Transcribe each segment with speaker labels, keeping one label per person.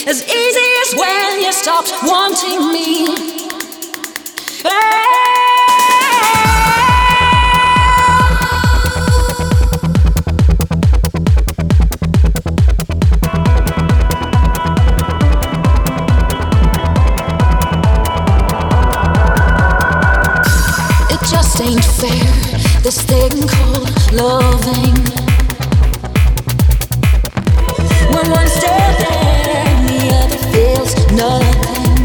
Speaker 1: as easy as when you stopped wanting me. It just ain't fair, this thing called loving. When one's dead and the other feels nothing.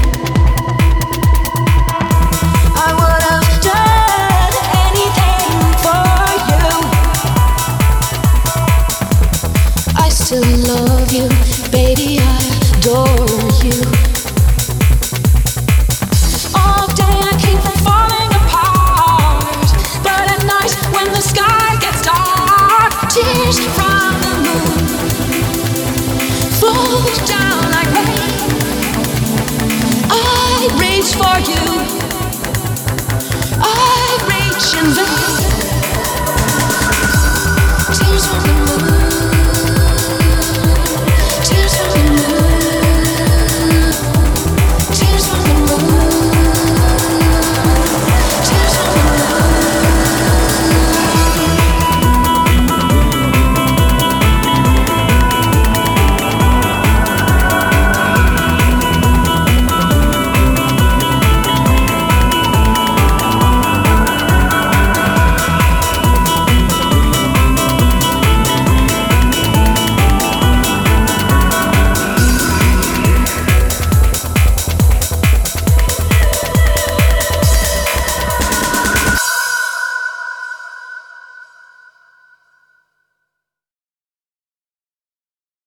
Speaker 1: I would have done anything for you. I still love you, baby, I adore you. All day I keep from falling apart, but at night when the sky gets dark, tears from the moon fall down like rain. I reach for you, I reach in vain.